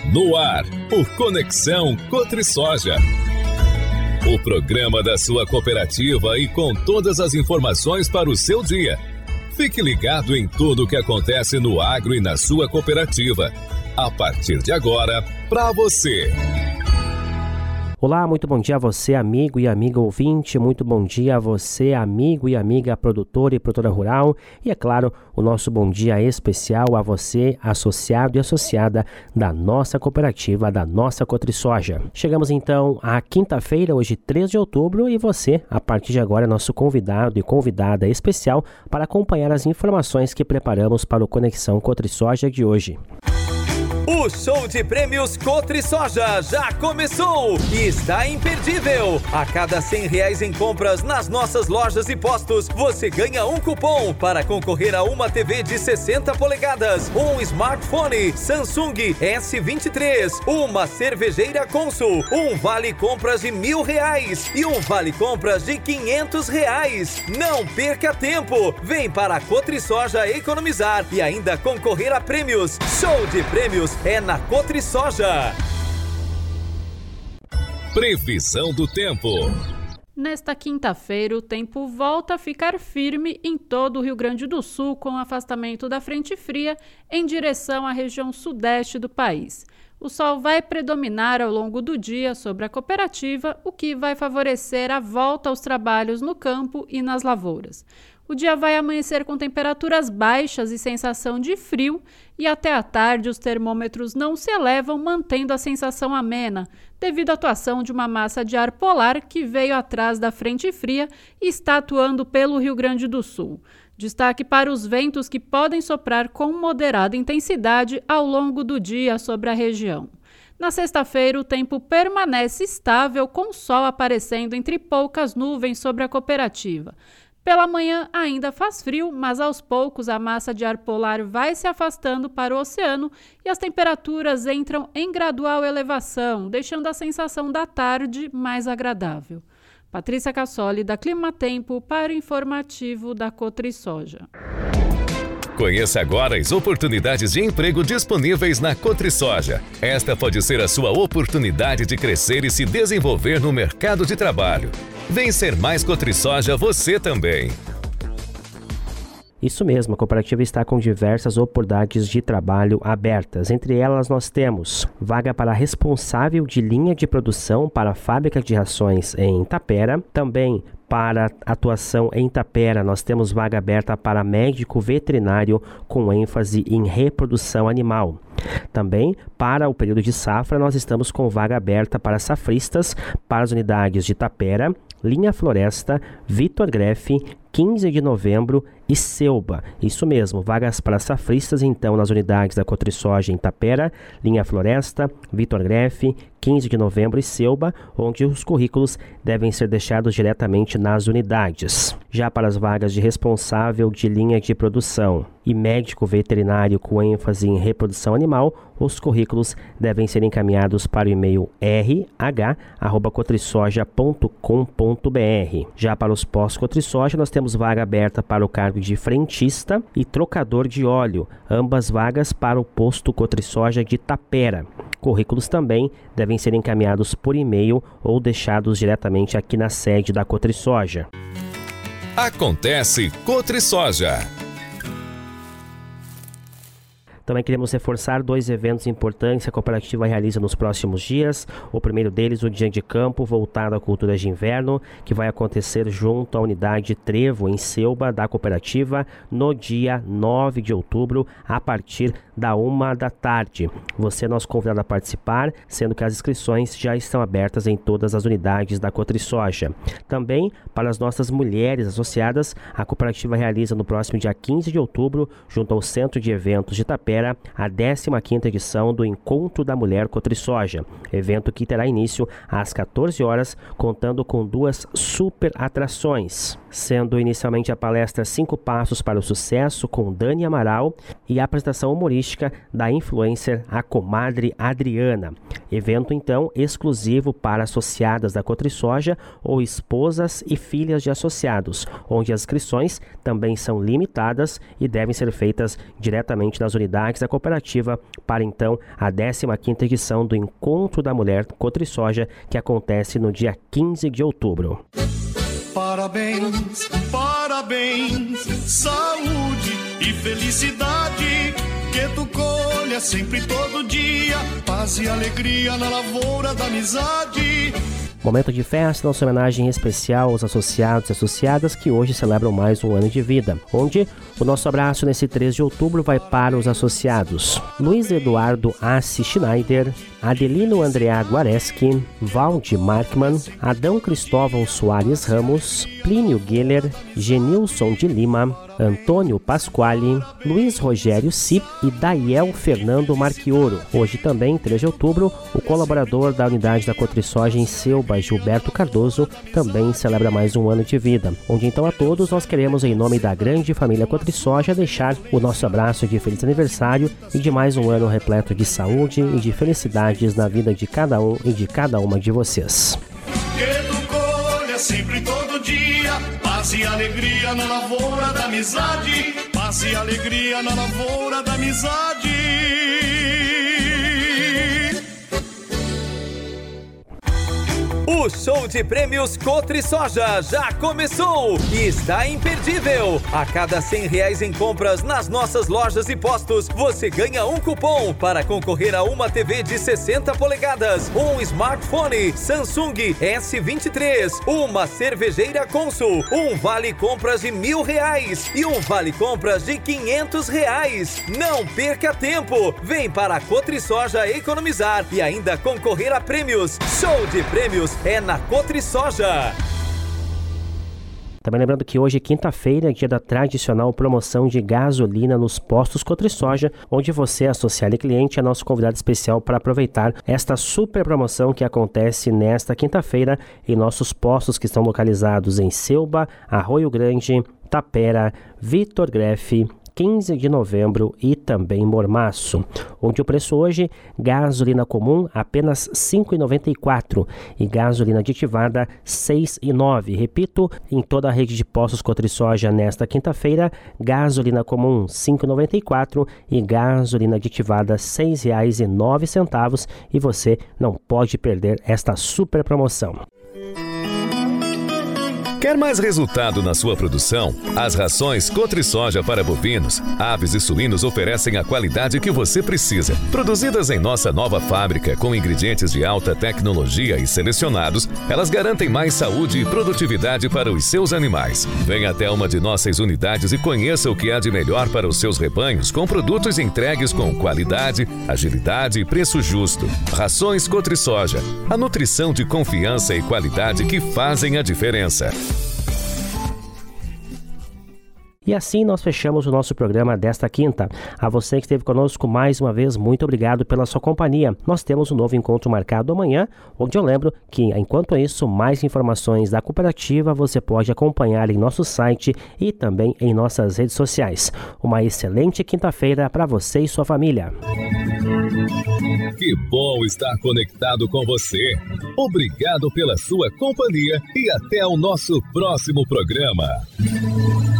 No ar, o Conexão Cotrisoja. O programa da sua cooperativa e com todas as informações para o seu dia. Fique ligado em tudo o que acontece no agro e na sua cooperativa. A partir de agora, para você. Olá, muito bom dia a você, amigo e amiga ouvinte, muito bom dia a você, amigo e amiga produtor e produtora rural, e é claro, o nosso bom dia especial a você, associado e associada da nossa cooperativa, da nossa Cotrisoja. Chegamos então à quinta-feira, hoje 3 de outubro, e você, a partir de agora, é nosso convidado e convidada especial para acompanhar as informações que preparamos para o Conexão Cotrisoja de hoje. O show de prêmios Cotrisoja já começou e está imperdível. A cada R$100 em compras nas nossas lojas e postos, você ganha um cupom para concorrer a uma TV de 60 polegadas, um smartphone Samsung S23, uma cervejeira Consul, um vale compras de R$1.000 e um vale compras de R$500. Não perca tempo. Vem para a Cotrisoja economizar e ainda concorrer a prêmios. Show de prêmios é na Cotrisoja. Previsão do tempo. Nesta quinta-feira, o tempo volta a ficar firme em todo o Rio Grande do Sul, com o afastamento da frente fria em direção à região sudeste do país. O sol vai predominar ao longo do dia sobre a cooperativa, o que vai favorecer a volta aos trabalhos no campo e nas lavouras. O dia vai amanhecer com temperaturas baixas e sensação de frio, e até à tarde os termômetros não se elevam, mantendo a sensação amena, devido à atuação de uma massa de ar polar que veio atrás da frente fria e está atuando pelo Rio Grande do Sul. Destaque para os ventos que podem soprar com moderada intensidade ao longo do dia sobre a região. Na sexta-feira, o tempo permanece estável, com o sol aparecendo entre poucas nuvens sobre a cooperativa. Pela manhã ainda faz frio, mas aos poucos a massa de ar polar vai se afastando para o oceano e as temperaturas entram em gradual elevação, deixando a sensação da tarde mais agradável. Patrícia Cassoli, da Climatempo, para o informativo da Cotrisoja. Conheça agora as oportunidades de emprego disponíveis na Cotrisoja. Esta pode ser a sua oportunidade de crescer e se desenvolver no mercado de trabalho. Vem ser mais Cotrisoja você também. Isso mesmo, a cooperativa está com diversas oportunidades de trabalho abertas. Entre elas nós temos vaga para responsável de linha de produção para a fábrica de rações em Tapera. Também para atuação em Tapera, nós temos vaga aberta para médico veterinário com ênfase em reprodução animal. Também, para o período de safra, nós estamos com vaga aberta para safristas para as unidades de Tapera, Linha Floresta, Vitor Greff, 15 de novembro e Selba. Isso mesmo, vagas para safristas então nas unidades da Cotrisoja em Tapera, Linha Floresta, Vitor Greff, 15 de novembro e Selba, onde os currículos devem ser deixados diretamente nas unidades. Já para as vagas de responsável de linha de produção e médico veterinário com ênfase em reprodução animal, os currículos devem ser encaminhados para o e-mail rh@cotrisoja.com.br. Já para os pós-Cotrisoja, nós temos vaga aberta para o cargo de frentista e trocador de óleo, ambas vagas para o posto Cotrisoja de Tapera. Currículos também devem ser encaminhados por e-mail ou deixados diretamente aqui na sede da Cotrisoja. Acontece Cotrisoja. Também queremos reforçar 2 eventos importantes que a cooperativa realiza nos próximos dias. O primeiro deles, o Dia de Campo, voltado à cultura de inverno, que vai acontecer junto à unidade Trevo, em Selba, da cooperativa, no dia 9 de outubro, a partir da 1 da tarde. Você é nosso convidado a participar, sendo que as inscrições já estão abertas em todas as unidades da Cotrisoja. Também, para as nossas mulheres associadas, a cooperativa realiza no próximo dia 15 de outubro, junto ao Centro de Eventos de Tapera, a 15ª edição do Encontro da Mulher Cotrisoja, evento que terá início às 14 horas, contando com 2 super atrações, sendo inicialmente a palestra 5 Passos para o Sucesso, com Dani Amaral, e a apresentação humorística da influencer A Comadre Adriana. Evento, então, exclusivo para associadas da Cotrisoja ou esposas e filhas de associados, onde as inscrições também são limitadas e devem ser feitas diretamente nas unidades da cooperativa para, então, a 15ª edição do Encontro da Mulher Cotrisoja, que acontece no dia 15 de outubro. Parabéns, parabéns, saúde e felicidade, que tu colha sempre todo dia, paz e alegria na lavoura da amizade. Momento de festa, nossa homenagem especial aos associados e associadas que hoje celebram mais um ano de vida, onde o nosso abraço nesse 3 de outubro vai para os associados: Luiz Eduardo Assi Schneider, Adelino Andrea Guareschi, Valdi Markman, Adão Cristóvão Soares Ramos, Plínio Geller, Genilson de Lima, Antônio Pasquale, Luiz Rogério Cip e Daiel Fernando Marquioro. Hoje também, 3 de outubro, o colaborador da unidade da Cotrisoja em Selba, Gilberto Cardoso, também celebra mais um ano de vida, onde então a todos nós queremos, em nome da grande família Cotrisoja, deixar o nosso abraço de feliz aniversário e de mais um ano repleto de saúde e de felicidades na vida de cada um e de cada uma de vocês. Que tu colha sempre todo dia, paz e alegria na lavoura da amizade, paz e alegria na lavoura da amizade. O show de prêmios Cotrisoja já começou e está imperdível. A cada R$100 em compras nas nossas lojas e postos, você ganha um cupom para concorrer a uma TV de 60 polegadas, um smartphone Samsung S23, uma cervejeira Consul, um vale compras de R$1.000 e um vale compras de R$500. Não perca tempo, vem para a Cotrisoja economizar e ainda concorrer a prêmios. Show de prêmios é na Cotrisoja. Também lembrando que hoje, quinta-feira, é dia da tradicional promoção de gasolina nos postos Cotrisoja, onde você, associado e cliente, é nosso convidado especial para aproveitar esta super promoção que acontece nesta quinta-feira em nossos postos que estão localizados em Selba, Arroio Grande, Tapera, Vitor Grefe, 15 de novembro e também Mormaço, onde o preço hoje, gasolina comum apenas R$ 5,94 e gasolina aditivada R$ 6,09. Repito, em toda a rede de postos Cotrisoja nesta quinta-feira, gasolina comum R$ 5,94 e gasolina aditivada R$ 6,09, e você não pode perder esta super promoção. Quer mais resultado na sua produção? As rações Cotrisoja para bovinos, aves e suínos oferecem a qualidade que você precisa. Produzidas em nossa nova fábrica com ingredientes de alta tecnologia e selecionados, elas garantem mais saúde e produtividade para os seus animais. Venha até uma de nossas unidades e conheça o que há de melhor para os seus rebanhos com produtos entregues com qualidade, agilidade e preço justo. Rações Cotrisoja, a nutrição de confiança e qualidade que fazem a diferença. E assim nós fechamos o nosso programa desta quinta. A você que esteve conosco mais uma vez, muito obrigado pela sua companhia. Nós temos um novo encontro marcado amanhã, onde eu lembro que, enquanto isso, mais informações da cooperativa você pode acompanhar em nosso site e também em nossas redes sociais. Uma excelente quinta-feira para você e sua família. Que bom estar conectado com você. Obrigado pela sua companhia e até o nosso próximo programa.